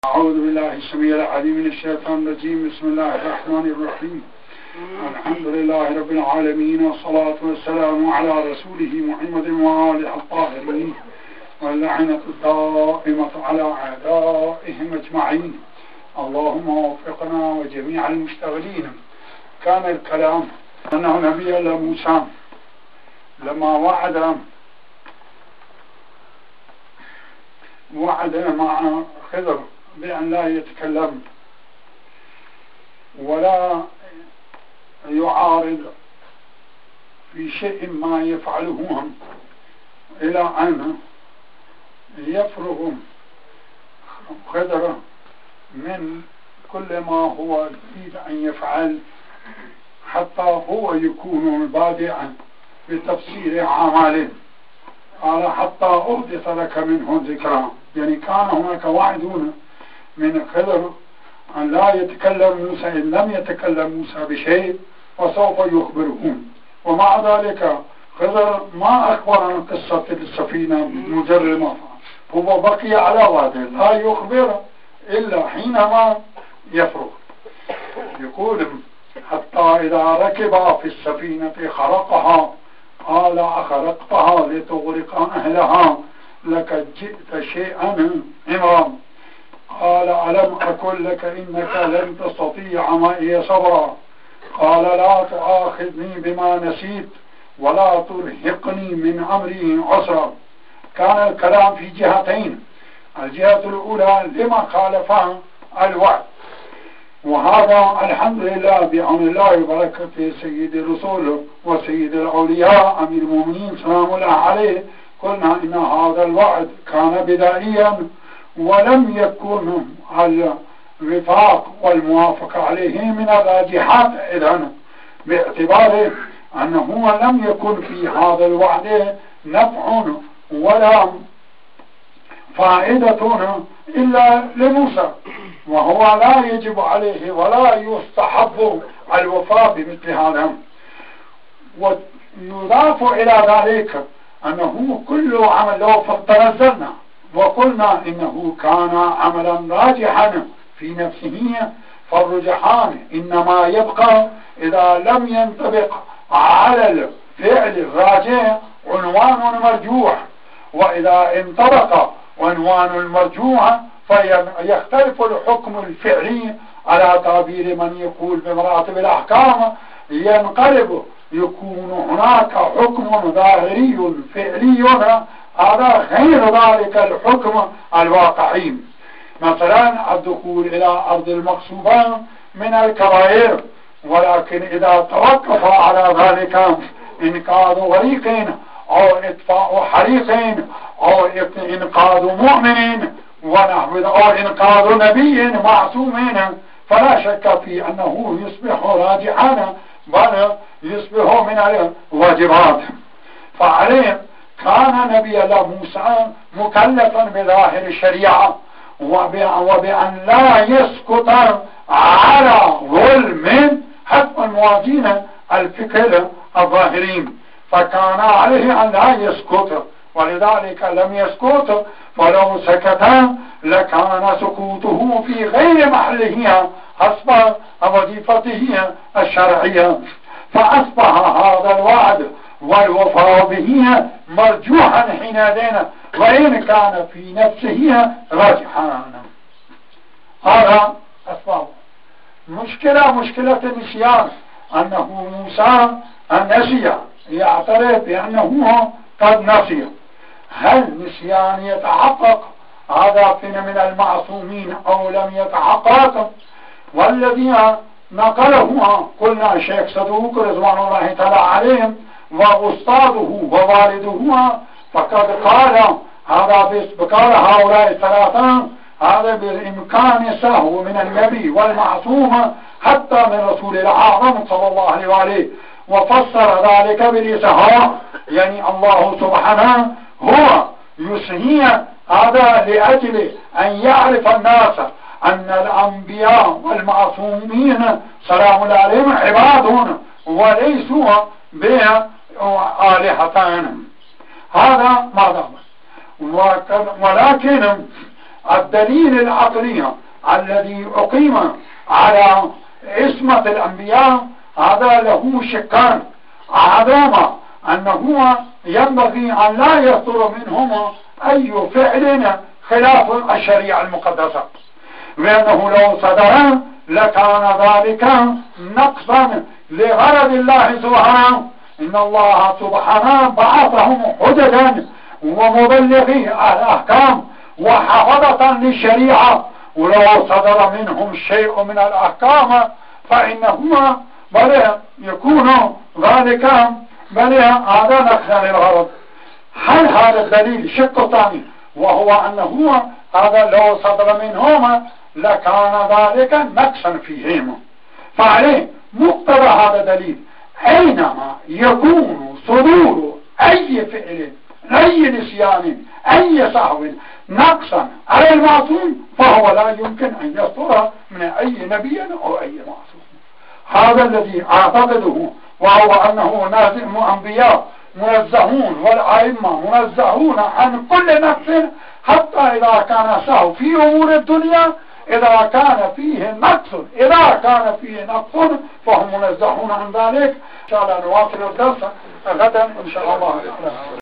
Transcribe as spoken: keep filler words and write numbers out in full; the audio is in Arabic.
أعوذ بالله السميع العليم من الشيطان الرجيم. بسم الله الرحمن الرحيم. الحمد لله رب العالمين، والصلاة والسلام على رسوله محمد وآله الطاهرين، واللعنة الدائمة على أعدائهم أجمعين. اللهم وفقنا وجميع المشتغلين. كان الكلام أنه نبي الله موسى لما وعد وعد مع خضر بأن لا يتكلم ولا يعارض في شيء ما يفعله إلى أن يفرغ خضر من كل ما هو يريد أن يفعل، حتى هو يكون بادئا بتفسير أعماله. قال حتى أحدث لك منه ذكرى، يعني كان هناك وعد من خضر أن لا يتكلم موسى إن لم يتكلم موسى بشيء وسوف يخبرهم. ومع ذلك خضر ما أخبر عن قصة السفينة مجرمة، هو بقي على وعده لا يخبر إلا حينما يفرغ. يقول حتى إذا ركب في السفينة خرقها قال أخرقتها لتغرق أهلها لقد جئت شيئا إمرا. قال ألم أقل لك إنك لن تستطيع معي صبرا. قال لا تؤاخذني بما نسيت ولا ترهقني من أمري عسرا. كان الكلام في جهتين. الجهة الأولى لما خالفها الوعد، وهذا الحمد لله بعون الله وبركة سيد الرسول وسيد الأولياء أمير المؤمنين سلام الله عليه. قلنا إن هذا الوعد كان بدائيا ولم يكن الوفاق والموافقة عليه من الراجحات، إذن باعتبار أنه لم يكن في هذا الوعد نفع ولا فائدة إلا لموسى، وهو لا يجب عليه ولا يستحب الوفاء بمثل هذا. ويضاف إلى ذلك أنه كل عمل لو فتنزلنا وقلنا إنه كان عملا راجحا في نفسه، فالرجحان إنما يبقى إذا لم ينطبق على الفعل الراجح عنوان مرجوح، وإذا انطبق عنوان المرجوح فيختلف الحكم الفعلي على تعبير من يقول بمراتب الأحكام، ينقلب يكون هناك حكم ظاهري فعلي هذا غير ذلك الحكم الواقعي. مثلا الدخول إلى أرض المغصوبة من الكبائر، ولكن إذا توقف على ذلك إنقاذ غريق أو إطفاء حريق أو إنقاذ مؤمن ونحو أو إنقاذ نبي معصوم، فلا شك في أنه يصبح راجعا بل يصبح من الواجبات. فعليه كان نبي الله موسى مكلفا بظاهر الشريعة وبأن لا يسقط على ظلم حتى الموازين الفكر الظاهرين، فكان عليه أن لا يسقط، ولذلك لم يسقط. فلو سكت لكان سكوته في غير محله حسب وظيفته الشرعية، فأصبح هذا الوعد والوفاء به مرجوحا حينئذ وإن كان في نفسه راجحا. هذا أسباب. مشكلة مشكلة النسيان أنه موسى النسي يعترف بأنه قد نسي. هل نسيان يتحقق هذا فينا من المعصومين أو لم يتحقق؟ والذين نقله قلنا شيخ صدوق رضوان الله تعالى عليهم وأستاذه ووالده، فقد قال هذا بقال هؤلاء الثلاثة هذا بالإمكان سهو من النبي والمعصوم حتى من رسول الأعظم صلى الله عليه وآله. وفسر ذلك بالإسهاء، يعني الله سبحانه هو يسهي هذا لأجل أن يعرف الناس أن الأنبياء والمعصومين سلام الله عليهم عباد وليسوا بآلهتان. هذا ما دام. ولكن الدليل العقلي الذي أقيم على عصمة الأنبياء هذا له شكان. أحدهما أنه ينبغي أن لا يصدر منهما أي فعل خلاف الشريعة المقدسة، لأنه لو صدر لكان ذلك نقصا لغرض الله سبحانه. إن الله سبحانه بعثهم حججا ومبلغي الأحكام وحفظة للشريعة، ولو صدر منهم شيء من الأحكام فإنهما بل يكون ذلك بل هذا نقصا للغرض. هل هذا الدليل شق ثاني، وهو أنه هذا لو صدر منهما لكان ذلك نقصا فيهما. فعليه مقتضى هذا الدليل أينما يكون صدور أي فعل أي نسيان أي سهو نقصا على المعصوم فهو لا يمكن أن يصدر من أي نبي أو أي معصوم. هذا الذي أعتقده، وهو أنه نازم أنبياء منزهون والأئمة منزهون عن كل نقص، حتى إذا كان سهو في أمور الدنيا إذا كان فيه نقص إذا كان فيه نقص فهم منزهون عن ذلك. إن شاء الله نواصل الدرس غدا إن شاء الله.